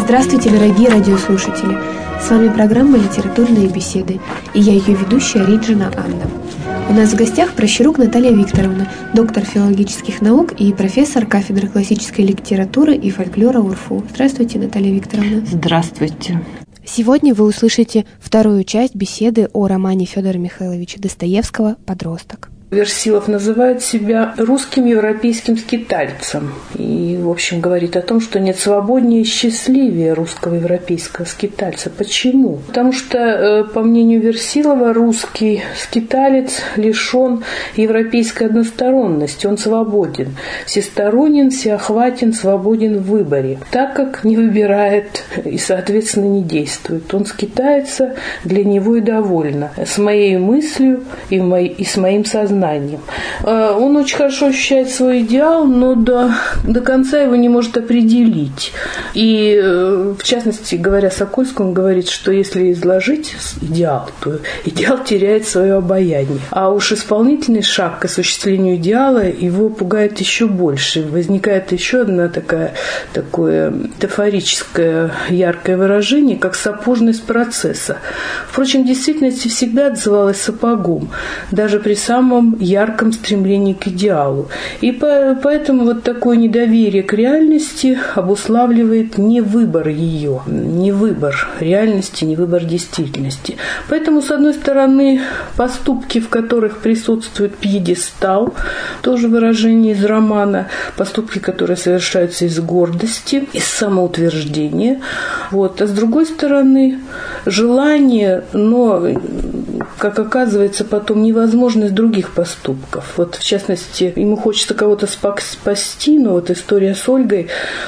Здравствуйте, дорогие радиослушатели! С вами программа «Литературные беседы» и я ее ведущая Риджина Анна. У нас в гостях Прощерук Наталья Викторовна, доктор филологических наук и профессор кафедры классической литературы и фольклора УрФУ. Здравствуйте, Наталья Викторовна. Здравствуйте. Сегодня вы услышите вторую часть беседы о романе Федора Михайловича Достоевского «Подросток». Версилов называет себя русским европейским скитальцем. И, в общем, говорит о том, что нет свободнее и счастливее русского европейского скитальца. Почему? Потому что, по мнению Версилова, русский скиталец лишен европейской односторонности. Он свободен, всесторонен, всеохватен, свободен в выборе, так как не выбирает и, соответственно, не действует. Он скитается для него и довольно. С моей мыслью и с моим сознанием. Он очень хорошо ощущает свой идеал, но до конца его не может определить. И, в частности, говоря Сокольскому, он говорит, что если изложить идеал, то идеал теряет свое обаяние. А уж исполнительный шаг к осуществлению идеала его пугает еще больше. Возникает еще одно такое метафорическое яркое выражение, как сапожность процесса. Впрочем, в действительности всегда отзывалось сапогом, даже при самом ярком стремлении к идеалу. И поэтому вот такое недоверие к реальности обуславливает не выбор ее, не выбор реальности, не выбор действительности. Поэтому, с одной стороны, поступки, в которых присутствует пьедестал, тоже выражение из романа, поступки, которые совершаются из гордости, из самоутверждения. А с другой стороны, желание, но, как оказывается, потом невозможность других поступков. В частности, ему хочется кого-то спасти, но история с Ольгой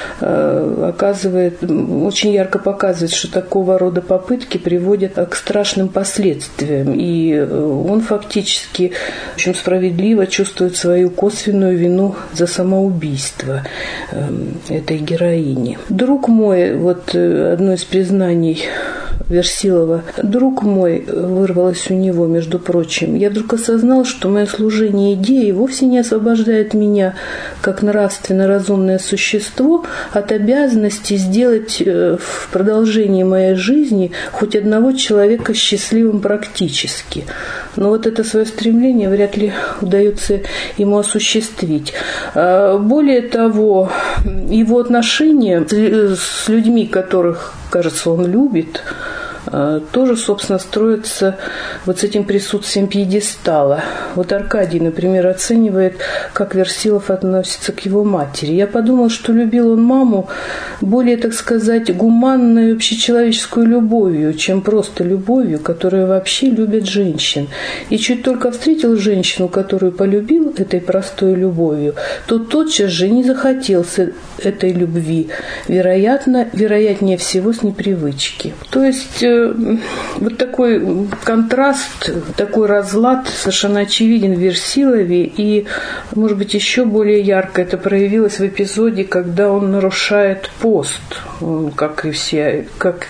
очень ярко показывает, что такого рода попытки приводят к страшным последствиям. И он фактически очень справедливо чувствует свою косвенную вину за самоубийство этой героини. «Друг мой», одно из признаний Версилова, «друг мой», вырвалось у него, между прочим, «я вдруг осознал, что мое служение идее вовсе не освобождает меня, как нравственно разумное существо, от обязанности сделать в продолжении моей жизни хоть одного человека счастливым практически». Но это свое стремление вряд ли удается ему осуществить. Более того, его отношения с людьми, которых, кажется, он любит, тоже, собственно, строится с этим присутствием пьедестала. Аркадий, например, оценивает, как Версилов относится к его матери. «Я подумал, что любил он маму более, так сказать, гуманной и общечеловеческую любовью, чем просто любовью, которую вообще любят женщин. И чуть только встретил женщину, которую полюбил этой простой любовью, то тотчас же не захотел этой любви, вероятнее всего с непривычки». То есть такой контраст, такой разлад совершенно очевиден в Версилове, и, может быть, еще более ярко это проявилось в эпизоде, когда он нарушает пост, как все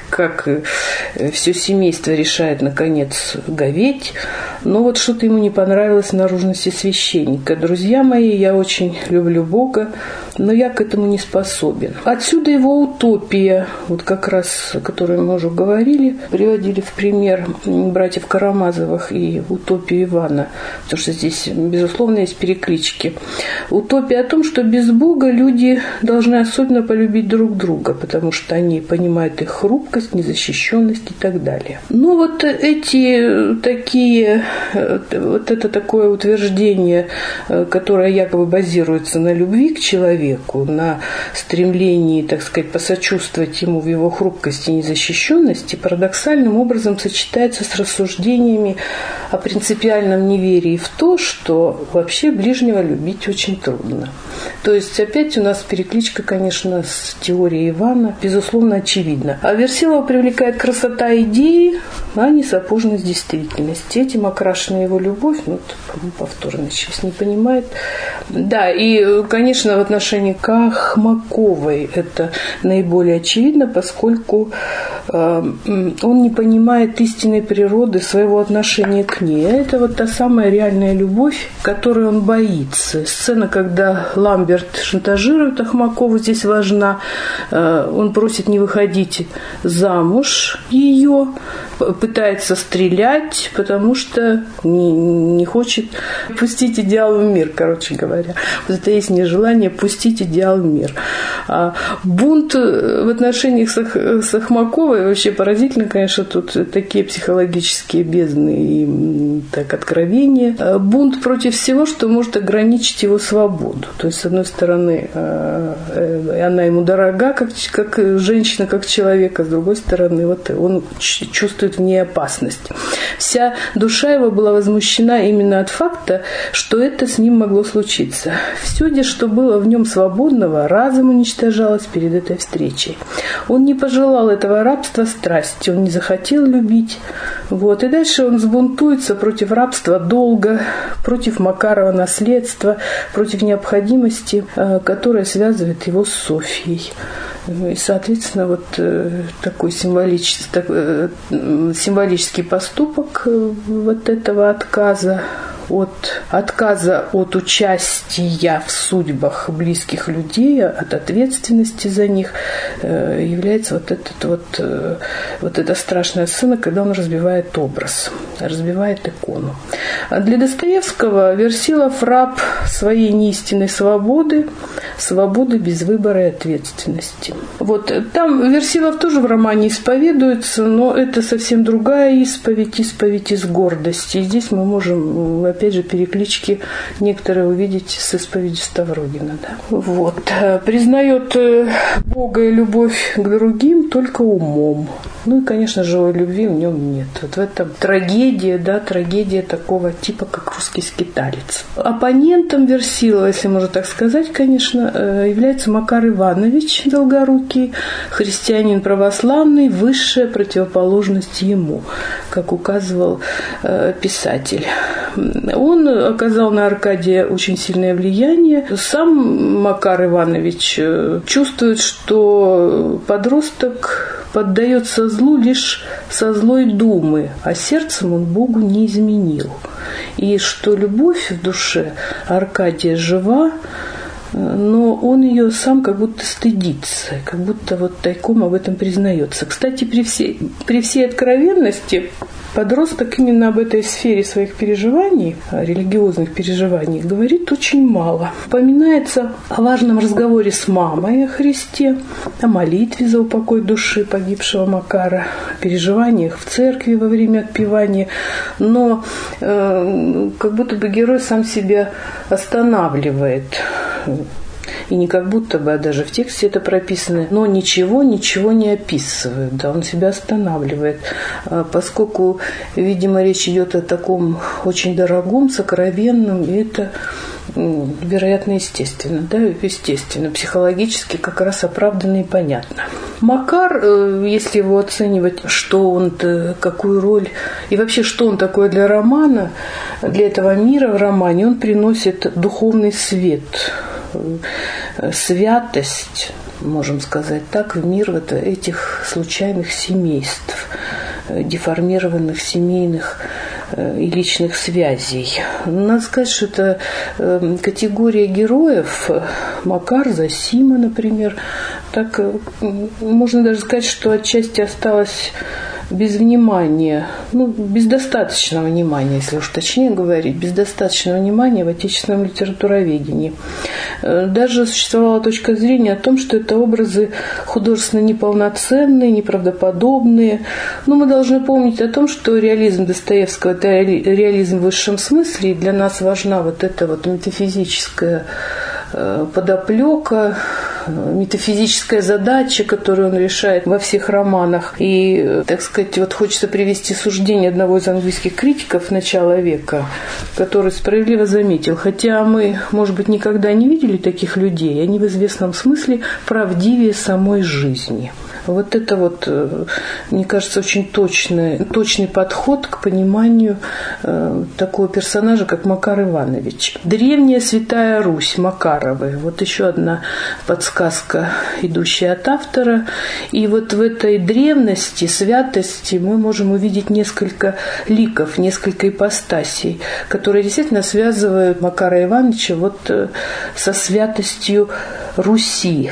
семейство решает, наконец, говеть, но что-то ему не понравилось в наружности священника. «Друзья мои, я очень люблю Бога, но я к этому не способен». Отсюда его утопия, как раз, о которой мы уже говорили, приводили в пример братьев Карамазовых и утопию Ивана, потому что здесь, безусловно, есть переклички. Утопия о том, что без Бога люди должны особенно полюбить друг друга, потому что они понимают их хрупкость, незащищенность и так далее. Это такое утверждение, которое якобы базируется на любви к человеку, на стремлении, так сказать, посочувствовать ему в его хрупкости и незащищенности, парадоксальным образом сочетается с рассуждениями о принципиальном неверии в то, что вообще ближнего любить очень трудно. То есть опять у нас перекличка, конечно, с теорией Ивана, безусловно, очевидна. А Версилова привлекает красота идеи, а не сапожность действительности. Этим окрашена его любовь, повторно сейчас не понимает. Да, и, конечно, в отношении отношении к Ахмаковой это наиболее очевидно, поскольку он не понимает истинной природы своего отношения к ней. Это вот та самая реальная любовь, которой он боится. Сцена, когда Ламберт шантажирует Ахмакову, здесь важна. Он просит не выходить замуж ее, пытается стрелять, потому что не хочет пустить идеал в мир, короче говоря. Вот это есть нежелание пустить идеал в мир. Бунт в отношениях с Ахмаковой вообще поразительно, конечно, тут такие психологические бездны и так откровения. Бунт против всего, что может ограничить его свободу. То есть, с одной стороны, она ему дорога, как женщина, как человек, а с другой стороны, вот он чувствует в ней опасность. Вся душа его была возмущена именно от факта, что это с ним могло случиться. Все, что было в нем свободного, разом уничтожалось перед этой встречей. Он не пожелал этого рабства страсти, он не захотел любить. Вот. И дальше он взбунтуется против рабства долга, против Макарова наследства, против необходимости, которая связывает его с Софьей. И, соответственно, вот такой символический поступок вот этого отказа от участия в судьбах близких людей, от ответственности за них, является вот эта страшная сцена, когда он разбивает образ, разбивает икону. Для Достоевского Версилов раб своей неистинной свободы без выбора и ответственности. Вот там Версилов тоже в романе исповедуется, но это совсем другая исповедь из гордости. И здесь мы можем, опять же, переклички некоторые увидеть с исповедью Ставрогина. Да? Вот. Признает Бога и любовь к другим только умом. Ну и, конечно, живой любви в нем нет. Вот в этом трагедия такого типа, как русский скиталец. Оппонентом Версилова, если можно так сказать, конечно, является Макар Иванович Долгорукий, христианин православный, высшая противоположность ему, как указывал писатель. Он оказал на Аркадия очень сильное влияние. Сам Макар Иванович чувствует, что подросток поддается злу лишь со злой думы, а сердцем он Богу не изменил. И что любовь в душе Аркадия жива, но он ее сам как будто стыдится, как будто вот тайком об этом признается. Кстати, при всей откровенности подросток именно об этой сфере своих переживаний, религиозных переживаний, говорит очень мало. Упоминается о важном разговоре с мамой о Христе, о молитве за упокой души погибшего Макара, о переживаниях в церкви во время отпевания, но как будто бы герой сам себя останавливает. И не как будто бы, а даже в тексте это прописано, но ничего не описывает, да, он себя останавливает, поскольку, видимо, речь идет о таком очень дорогом, сокровенном, и это, вероятно, естественно, психологически как раз оправданно и понятно. Макар, если его оценивать, что он, какую роль, и вообще, что он такое для романа, для этого мира в романе, он приносит духовный свет, святость, можем сказать так, в мир вот этих случайных семейств, деформированных семейных и личных связей. Надо сказать, что это категория героев, Макар, Зосима, например, так можно даже сказать, что отчасти осталось без внимания, без достаточного внимания, если уж точнее говорить, без достаточного внимания в отечественном литературоведении. Даже существовала точка зрения о том, что это образы художественно неполноценные, неправдоподобные. Но мы должны помнить о том, что реализм Достоевского – это реализм в высшем смысле, и для нас важна вот эта вот метафизическая подоплека, метафизическая задача, которую он решает во всех романах. И, так сказать, вот хочется привести суждение одного из английских критиков начала века, который справедливо заметил, хотя мы, может быть, никогда не видели таких людей, они в известном смысле правдивее самой жизни. Вот это вот, мне кажется, очень точный подход к пониманию такого персонажа, как Макар Иванович. Древняя Святая Русь, Макаровы. Вот еще одна подсказка, идущая от автора. И вот в этой древности, святости мы можем увидеть несколько ликов, несколько ипостасей, которые действительно связывают Макара Ивановича вот со святостью Руси.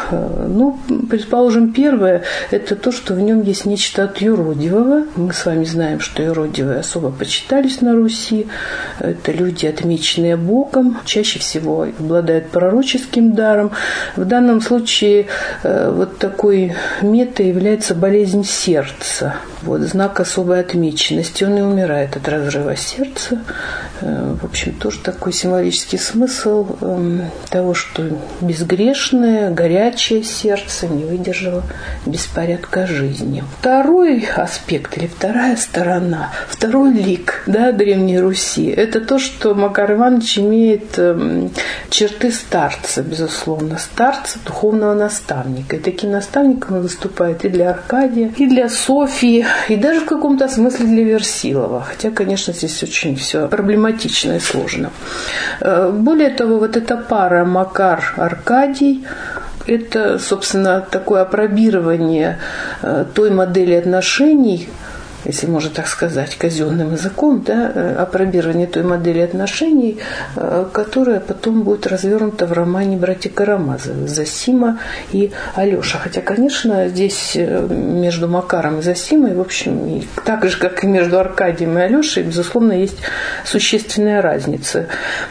Ну, предположим, первое – это то, что в нем есть нечто от юродивого. Мы с вами знаем, что юродивые особо почитались на Руси. Это люди, отмеченные Богом, чаще всего обладают пророческим даром. В данном случае вот такой метой является болезнь сердца. Вот, знак особой отмеченности. Он и умирает от разрыва сердца. В общем, тоже такой символический смысл того, что безгрешное, горячее сердце не выдержало беспорядка жизни. Второй аспект или вторая сторона, второй лик, да, Древней Руси, это то, что Макар Иванович имеет черты старца, безусловно, старца, духовного наставника. И таким наставником он выступает и для Аркадия, и для Софьи, и даже в каком-то смысле для Версилова. Хотя, конечно, здесь очень все проблематично и сложно. Более того, вот эта пара Макар-Аркадий, это, собственно, такое апробирование той модели отношений, если можно так сказать, казенным языком, да, апробирование той модели отношений, которая потом будет развернута в романе «Братья Карамазовы» Зосима и Алеша. Хотя, конечно, здесь между Макаром и Зосимой, в общем, так же, как и между Аркадием и Алешей, безусловно, есть существенная разница.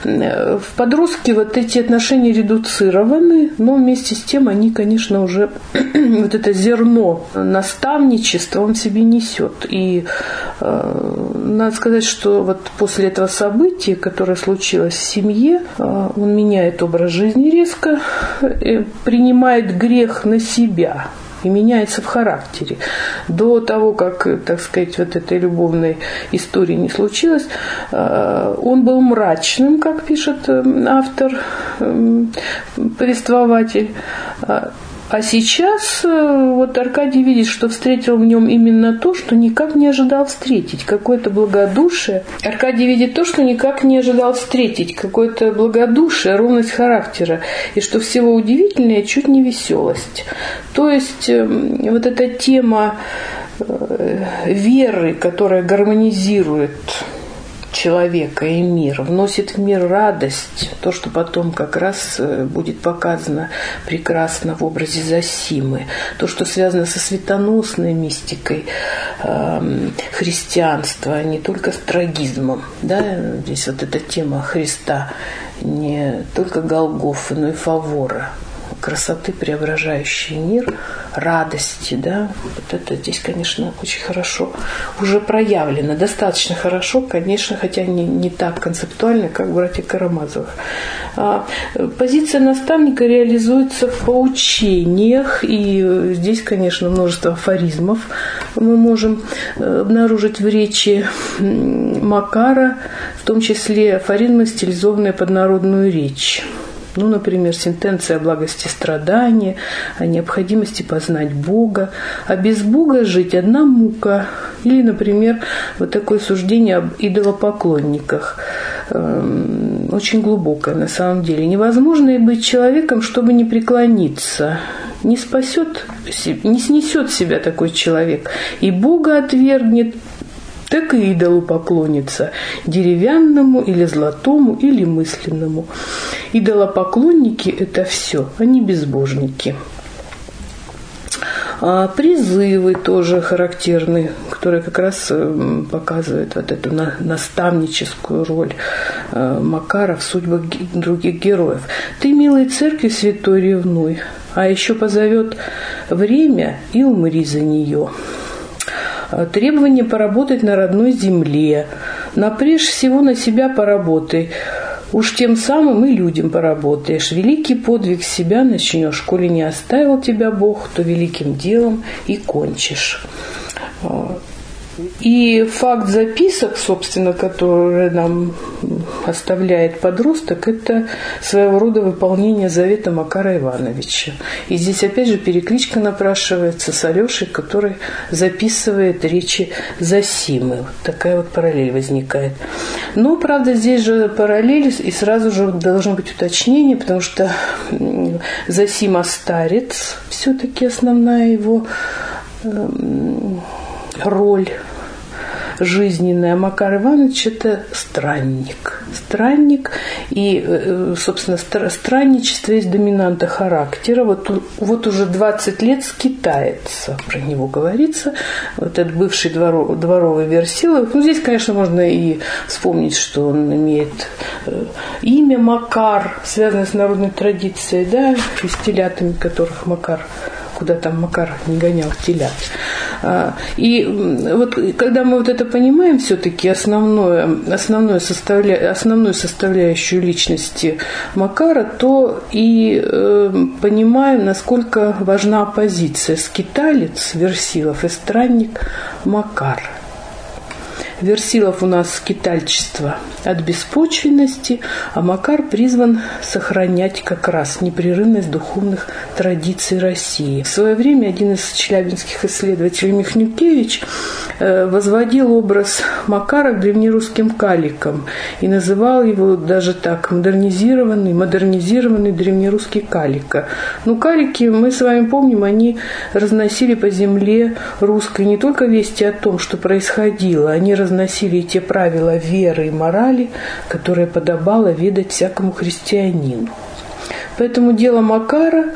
В подростке вот эти отношения редуцированы, но вместе с тем они, конечно, уже вот это зерно наставничества он в себе несет. И надо сказать, что вот после этого события, которое случилось в семье, он меняет образ жизни резко, принимает грех на себя и меняется в характере. До того, как, так сказать, вот этой любовной истории не случилось, он был мрачным, как пишет автор, повествователь. А сейчас вот Аркадий видит, что встретил в нем именно то, что никак не ожидал встретить. Какое-то благодушие. Аркадий видит то, что никак не ожидал встретить. Какое-то благодушие, ровность характера. И что всего удивительнее, чуть не веселость. То есть вот эта тема веры, которая гармонизирует человека и мир, вносит в мир радость, то, что потом как раз будет показано прекрасно в образе Зосимы, то, что связано со светоносной мистикой христианства, не только с трагизмом. Да? Здесь вот эта тема Христа не только Голгофы, но и Фавора, красоты, преображающей мир, радости, да, вот это здесь, конечно, очень хорошо уже проявлено, достаточно хорошо, конечно, хотя не так концептуально, как в «Братьях Карамазовых». Позиция наставника реализуется в поучениях, и здесь, конечно, множество афоризмов мы можем обнаружить в речи Макара, в том числе афоризмы, стилизованные под народную речь. Ну, например, сентенция о благости страдания, о необходимости познать Бога, а без Бога жить одна мука. Или, например, вот такое суждение об идолопоклонниках. Очень глубокое на самом деле. Невозможно и быть человеком, чтобы не преклониться. Не спасет, не снесет себя такой человек. И Бога отвергнет, так и идолу поклонится, деревянному или золотому, или мысленному. Идолопоклонники – это все, они безбожники. Призывы тоже характерны, которые как раз показывают вот эту наставническую роль Макара в судьбах других героев. «Ты, милой церкви святой, ревнуй, а еще позовет время, и умри за нее». Требование поработать на родной земле. Прежде всего на себя поработай. Уж тем самым и людям поработаешь. Великий подвиг себя начнешь. Коли не оставил тебя Бог, то великим делом и кончишь. И факт записок, собственно, который нам оставляет подросток, это своего рода выполнение завета Макара Ивановича. И здесь опять же перекличка напрашивается с Алешей, который записывает речи Зосимы. Вот такая вот параллель возникает. Но, правда, здесь же параллель, и сразу же должно быть уточнение, потому что Зосима старец, все-таки основная его роль жизненная. Макар Иванович – это странник. Странник, и, собственно, странничество есть доминанта характера. Вот уже 20 лет скитается, про него говорится. Вот этот бывший дворовый Версилов. Ну, здесь, конечно, можно и вспомнить, что он имеет имя Макар, связанное с народной традицией, да, и с телятами, которых Макар, куда там Макар не гонял телят. И вот когда мы вот это понимаем, все-таки основную составляющую личности Макара, то и понимаем, насколько важна оппозиция скиталец Версилов и странник Макар. Версилов у нас скитальчество от беспочвенности, а Макар призван сохранять как раз непрерывность духовных традиций России. В свое время один из челябинских исследователей Михнюкевич возводил образ Макара к древнерусским каликам и называл его даже так: модернизированный древнерусский калика. Но калики, мы с вами помним, они разносили по земле русской не только вести о том, что происходило, они разносили и те правила веры и морали, которые подобало ведать всякому христианину. Поэтому дело Макара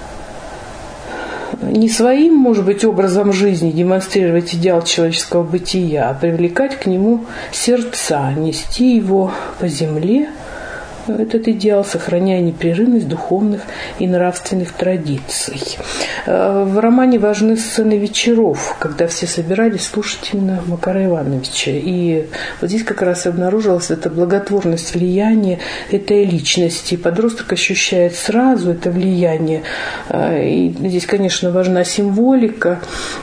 не своим, может быть, образом жизни демонстрировать идеал человеческого бытия, а привлекать к нему сердца, нести его по земле, этот идеал, сохраняя непрерывность духовных и нравственных традиций. В романе важны сцены вечеров, когда все собирались слушать именно Макара Ивановича. И вот здесь как раз обнаружилась эта благотворность влияния этой личности. Подросток ощущает сразу это влияние. И здесь, конечно, важна символика,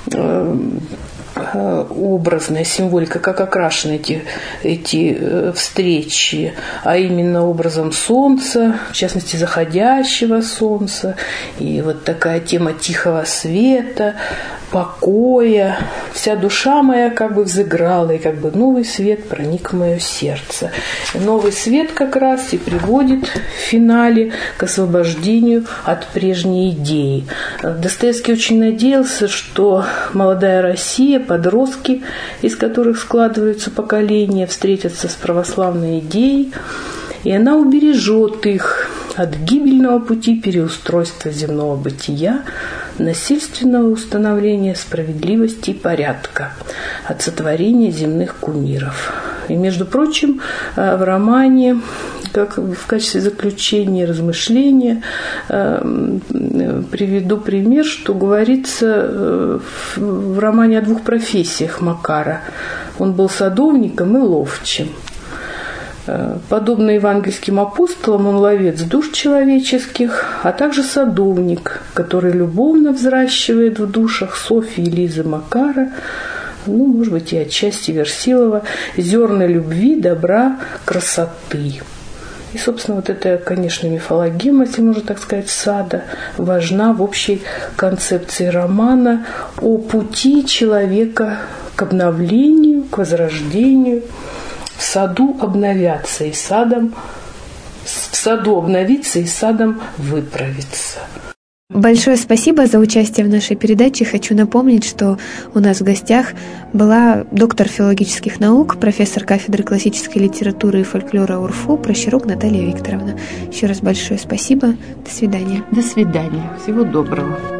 образная символика, как окрашены эти встречи, а именно образом солнца, в частности заходящего солнца, и вот такая тема тихого света, покоя. Вся душа моя как бы взыграла, и как бы новый свет проник в мое сердце. И новый свет как раз и приводит в финале к освобождению от прежней идеи. Достоевский очень надеялся, что молодая Россия, подростки, из которых складываются поколения, встретятся с православной идеей, и она убережет их от гибельного пути переустройства земного бытия, насильственного установления справедливости и порядка, от сотворения земных кумиров. И, между прочим, в романе, как в качестве заключения размышления, приведу пример, что говорится в романе о двух профессиях Макара. Он был садовником и ловчим. Подобно евангельским апостолам, он ловец душ человеческих, а также садовник, который любовно взращивает в душах Софьи и Лизы Макара, ну, может быть, и отчасти Версилова, зерна любви, добра, красоты. И, собственно, вот эта, конечно, мифологема, если можно так сказать, сада, важна в общей концепции романа о пути человека к обновлению, к возрождению. В саду обновятся и садом, в саду обновиться и садом выправиться. Большое спасибо за участие в нашей передаче. Хочу напомнить, что у нас в гостях была доктор филологических наук, профессор кафедры классической литературы и фольклора УрФУ Прощерук Наталья Викторовна. Еще раз большое спасибо. До свидания. До свидания. Всего доброго.